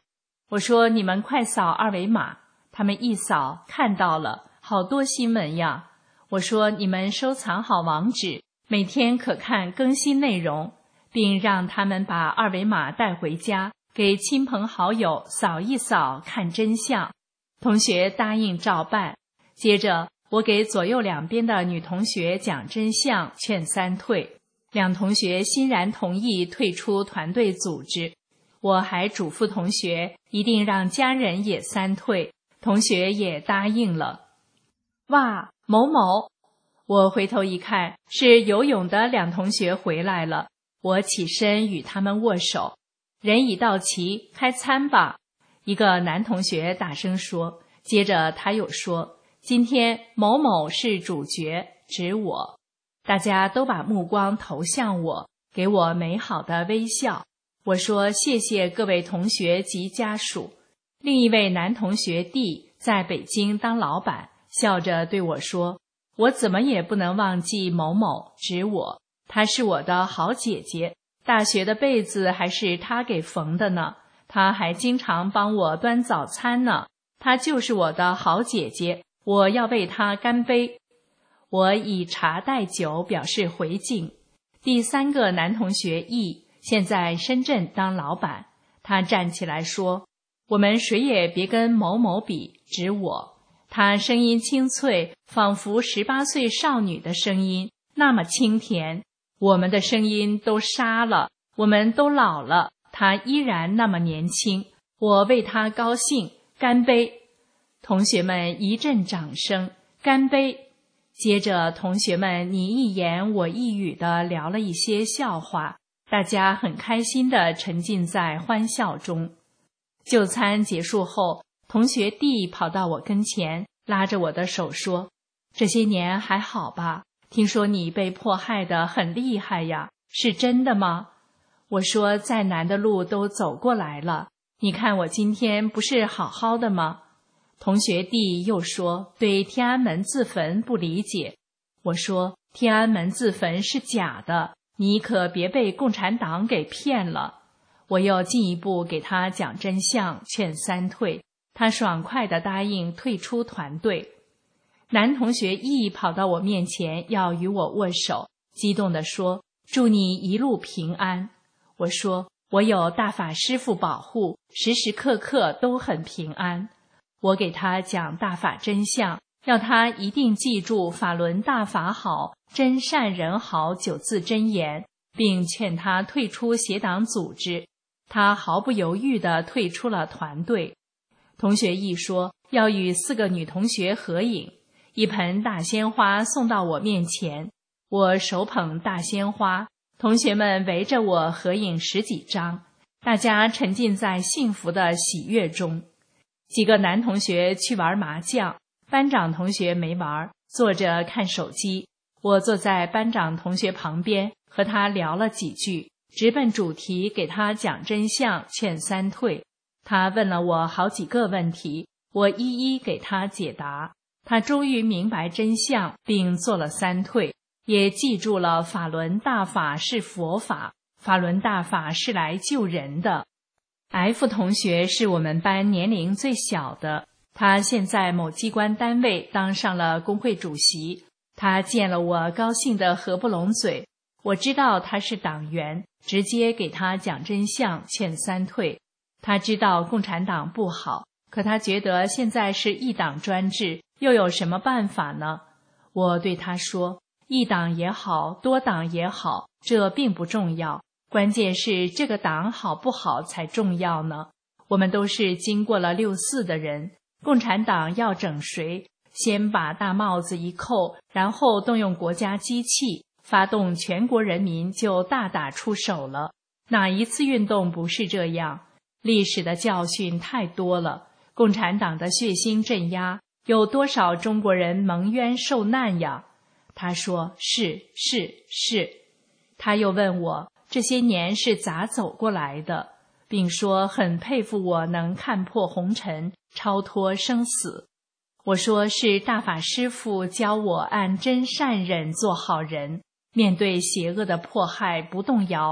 我说你们快扫二维码，他们一扫看到了，好多新闻呀。我说你们收藏好网址，每天可看更新内容，并让他们把二维码带回家，给亲朋好友扫一扫看真相。同学答应照办。接着我给左右两边的女同学讲真相，劝三退。两同学欣然同意退出团队组织。我还嘱咐同学一定让家人也三退，同学也答应了。哇，某某！我回头一看，是游泳的两同学回来了。我起身与他们握手。人已到齐，开餐吧。一个男同学大声说，接着他又说，今天某某是主角，指我。大家都把目光投向我，给我美好的微笑。我说谢谢各位同学及家属。另一位男同学D在北京当老板，笑着对我说，我怎么也不能忘记某某，指我，她是我的好姐姐，大学的被子还是她给缝的呢，她还经常帮我端早餐呢，她就是我的好姐姐，我要为她干杯。我以茶代酒表示回敬。第三个男同学 E 现在深圳当老板，他站起来说，我们谁也别跟某某比，指我。他声音清脆，仿佛18岁少女的声音，那么清甜。我们的声音都沙了，我们都老了，他依然那么年轻，我为他高兴，干杯。同学们一阵掌声，干杯。接着同学们你一言我一语地聊了一些笑话，大家很开心地沉浸在欢笑中。就餐结束后，同学 D 跑到我跟前，拉着我的手说，这些年还好吧？听说你被迫害得很厉害呀，是真的吗？我说再难的路都走过来了，你看我今天不是好好的吗？同学 D 又说对天安门自焚不理解。我说天安门自焚是假的，你可别被共产党给骗了。我又进一步给他讲真相，劝三退，他爽快地答应退出团队。男同学 E 跑到我面前要与我握手，激动地说，祝你一路平安。我说我有大法师父保护，时时刻刻都很平安。我给他讲大法真相，要他一定记住法轮大法好，真善人好9字真言，并劝他退出邪党组织。他毫不犹豫地退出了团队。同学 E 说要与4个女同学合影，一盆大鲜花送到我面前，我手捧大鲜花，同学们围着我合影10几张，大家沉浸在幸福的喜悦中。几个男同学去玩麻将，班长同学没玩，坐着看手机。我坐在班长同学旁边，和他聊了几句，直奔主题给他讲真相，劝三退。他问了我好几个问题，我一一给他解答。他终于明白真相，并做了三退，也记住了法轮大法是佛法，法轮大法是来救人的。F 同学是我们班年龄最小的，他现在某机关单位当上了工会主席。他见了我高兴得合不拢嘴，我知道他是党员，直接给他讲真相，劝三退。他知道共产党不好，可他觉得现在是一党专制，又有什么办法呢？我对他说，一党也好，多党也好，这并不重要，关键是这个党好不好才重要呢。我们都是经过了6·4的人，共产党要整谁，先把大帽子一扣，然后动用国家机器，发动全国人民就大打出手了。哪一次运动不是这样？历史的教训太多了，共产党的血腥镇压，有多少中国人蒙冤受难呀？他说是。他又问我这些年是咋走过来的，并说很佩服我能看破红尘，超脱生死。我说是大法师父教我按真善忍做好人，面对邪恶的迫害不动摇，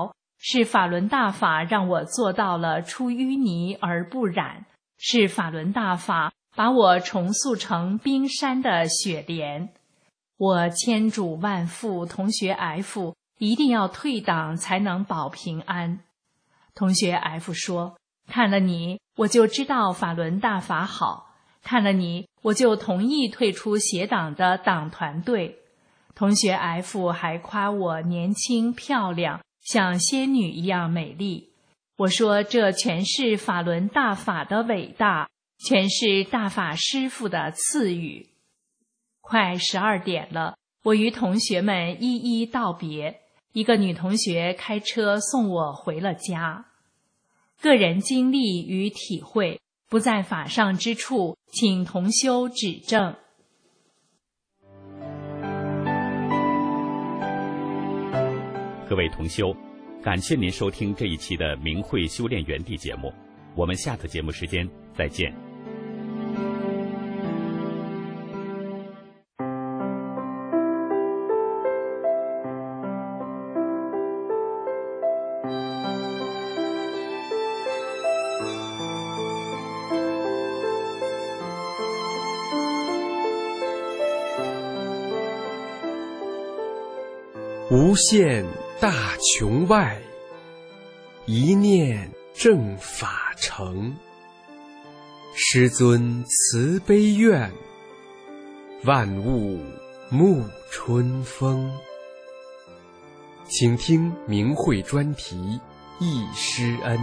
是法轮大法让我做到了出淤泥而不染，是法轮大法把我重塑成冰山的雪莲。我千嘱万咐同学 F 一定要退党才能保平安。同学 F 说，看了你我就知道法轮大法好，看了你我就同意退出协党的党团队。同学 F 还夸我年轻漂亮，像仙女一样美丽。我说这全是法轮大法的伟大，全是大法师父的赐予。快12点了，我与同学们一一道别，一个女同学开车送我回了家。个人经历与体会，不在法上之处，请同修指正。 各位同修，感谢您收听这一期的明慧修炼园地节目，我们下次节目时间再见。 无限大穹外，一念正法成。师尊慈悲愿，万物沐春风。请听明慧专题忆师恩。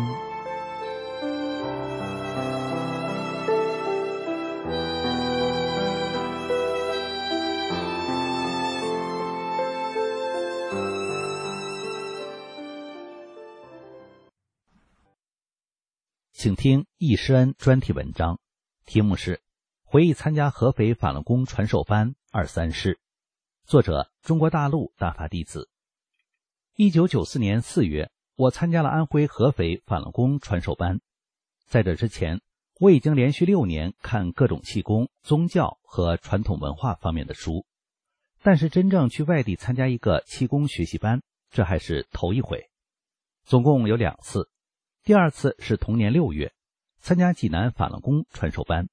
请听忆师恩专题文章，题目是回忆参加合肥法轮功传授班2、3事，作者中国大陆大法弟子。1994年4月，我参加了安徽合肥法轮功传授班。在这之前，我已经连续6年看各种气功、宗教和传统文化方面的书，但是真正去外地参加一个气功学习班，这还是头一回。总共有2次。第2次是同年6月，参加济南法轮功传授班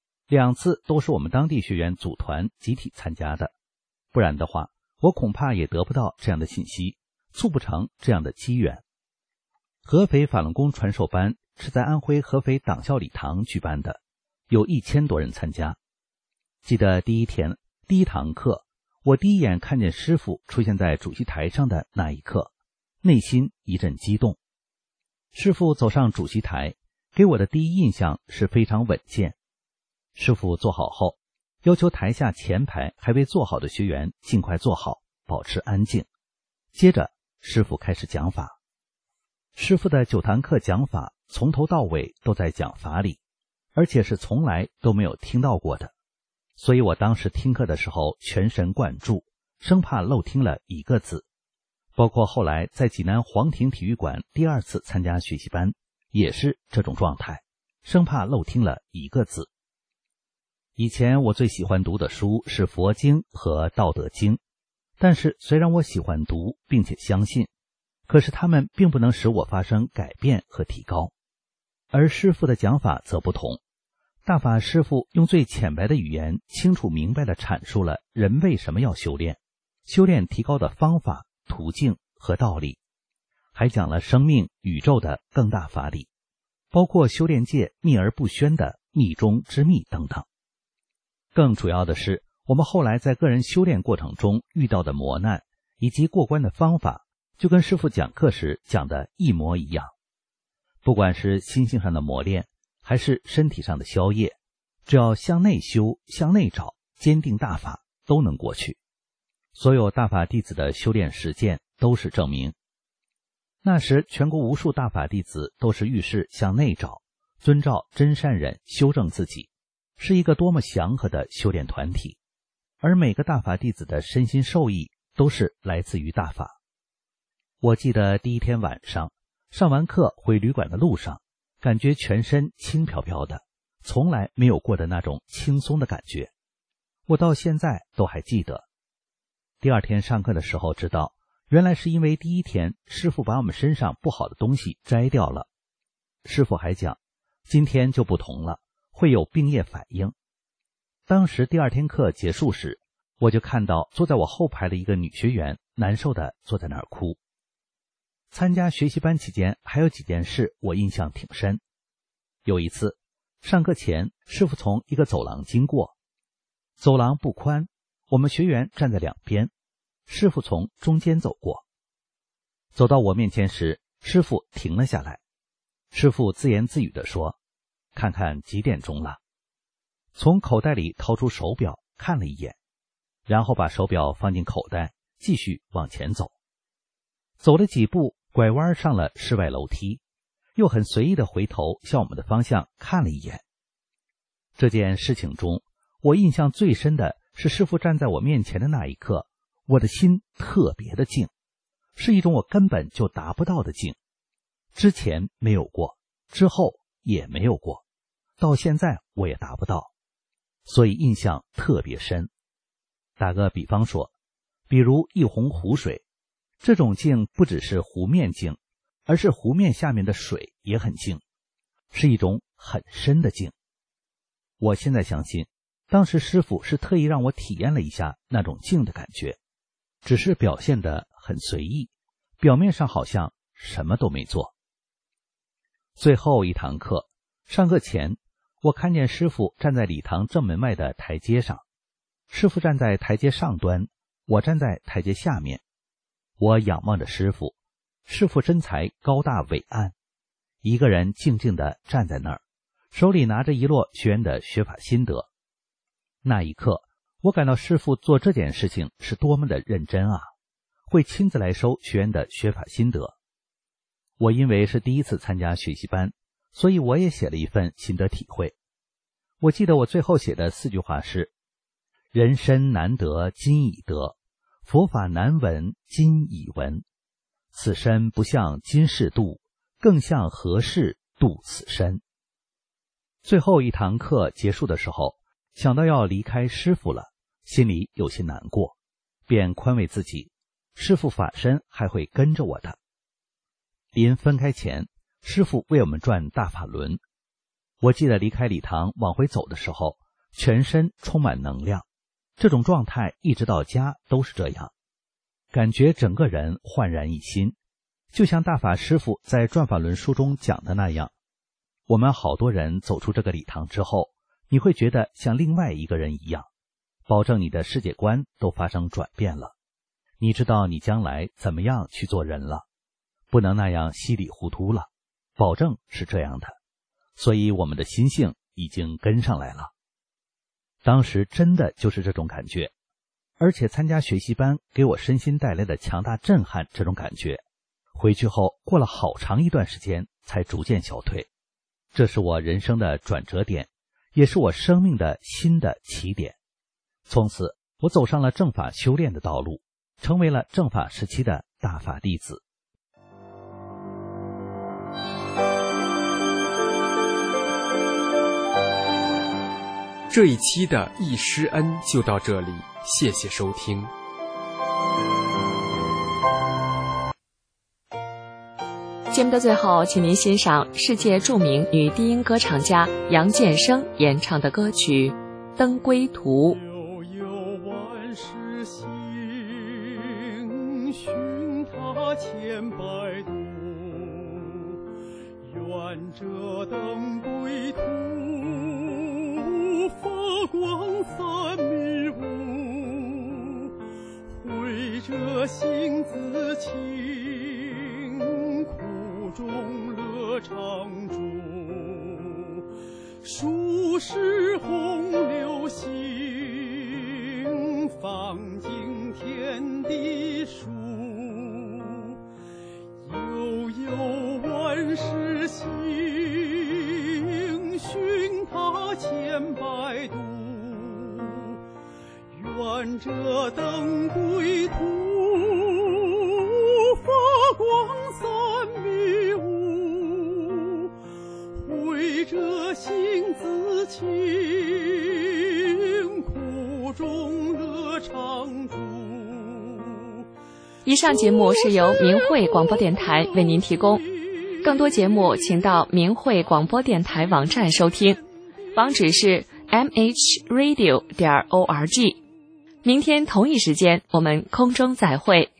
，2次都是我们当地学员组团集体参加的，不然的话，我恐怕也得不到这样的信息，促不成这样的机缘。合肥法轮功传授班是在安徽合肥党校礼堂举办的，有1000多人参加。记得第1天第1堂课，我第一眼看见师父出现在主席台上的那一刻，内心一阵激动。师父走上主席台，给我的第一印象是非常稳健。师父坐好后，要求台下前排还未坐好的学员尽快坐好，保持安静。接着，师父开始讲法。师父的9堂课讲法从头到尾都在讲法理，而且是从来都没有听到过的，所以我当时听课的时候全神贯注，生怕漏听了一个字。包括后来在济南皇庭体育馆第2次参加学习班，也是这种状态，生怕漏听了一个字。以前我最喜欢读的书是佛经和道德经，但是虽然我喜欢读并且相信，可是它们并不能使我发生改变和提高。而师父的讲法则不同，大法师父用最浅白的语言清楚明白地阐述了人为什么要修炼，修炼提高的方法、途径和道理，还讲了生命、宇宙的更大法理，包括修炼界秘而不宣的秘中之秘等等。更主要的是，我们后来在个人修炼过程中遇到的磨难以及过关的方法，就跟师父讲课时讲的一模一样。不管是心性上的磨练，还是身体上的消业，只要向内修、向内找，坚定大法，都能过去。所有大法弟子的修炼实践都是证明。那时全国无数大法弟子都是遇事向内找，遵照真善忍修正自己，是一个多么祥和的修炼团体。而每个大法弟子的身心受益都是来自于大法。我记得第1天晚上上完课回旅馆的路上，感觉全身轻飘飘的，从来没有过的那种轻松的感觉，我到现在都还记得。第2天上课的时候知道， 原来是因为第一天师父把我们身上不好的东西摘掉了。师父还讲，今天就不同了，会有病业反应。当时第二天课结束时，我就看到坐在我后排的一个女学员难受地坐在那儿哭。参加学习班期间还有几件事我印象挺深。有一次上课前，师父从一个走廊经过，走廊不宽，我们学员站在两边，师父从中间走过。走到我面前时，师父停了下来。师父自言自语地说，看看几点钟了。从口袋里掏出手表看了一眼，然后把手表放进口袋，继续往前走。走了几步，拐弯上了室外楼梯，又很随意地回头向我们的方向看了一眼。这件事情中，我印象最深的是师父站在我面前的那一刻，我的心特别的静，是一种我根本就达不到的静。之前没有过，之后也没有过，到现在我也达不到，所以印象特别深。打个比方说，比如一泓湖水，这种静不只是湖面静，而是湖面下面的水也很静，是一种很深的静。我现在相信，当时师父是特意让我体验了一下那种静的感觉，只是表现得很随意，表面上好像什么都没做。最后一堂课，上课前，我看见师父站在礼堂正门外的台阶上，师父站在台阶上端，我站在台阶下面。我仰望着师父，师父身材高大伟岸，一个人静静地站在那儿，手里拿着一摞学员的学法心得。那一刻，我感到师父做这件事情是多么的认真啊，会亲自来收学员的学法心得。我因为是第一次参加学习班，所以我也写了一份心得体会。我记得我最后写的4句话是：人身难得今已得，佛法难闻今已闻，此身不向今世度，更向何世度此身。最后一堂课结束的时候，想到要离开师父了，心里有些难过，便宽慰自己，师父法身还会跟着我的。临分开前，师父为我们转大法轮。我记得离开礼堂往回走的时候，全身充满能量，这种状态一直到家都是这样，感觉整个人焕然一新，就像大法师父在转法轮书中讲的那样，我们好多人走出这个礼堂之后，你会觉得像另外一个人一样，保证你的世界观都发生转变了，你知道你将来怎么样去做人了，不能那样稀里糊涂了，保证是这样的。所以我们的心性已经跟上来了。当时真的就是这种感觉，而且参加学习班给我身心带来的强大震撼，这种感觉回去后过了好长一段时间才逐渐消退。这是我人生的转折点，也是我生命的新的起点。从此我走上了正法修炼的道路，成为了正法时期的大法弟子。 这一期的易师恩就到这里，谢谢收听。 节目的最后，请您欣赏世界著名女低音歌唱家杨建生演唱的歌曲《登归途》。 悠悠万世行，寻他千百度，愿这登归途，发光散迷雾，慧者性自清，苦中乐常驻，数世洪流行，放尽天地数，悠悠万世行，寻他千百度，愿这登归途，发光散迷雾，慧者性自清，苦中乐常驻。 以上节目是由明慧广播电台为您提供，更多节目请到明慧广播电台网站收听，网址是 mhradio.org。明天同一时间我们空中再会。